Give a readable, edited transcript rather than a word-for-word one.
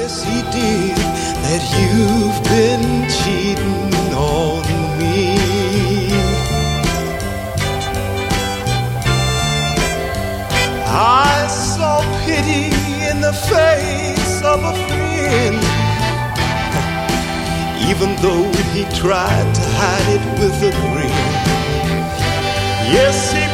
yes he did, that you've been cheating on me. I saw pity in the face of a friend, even though he tried to hide it with a grin. Yes, he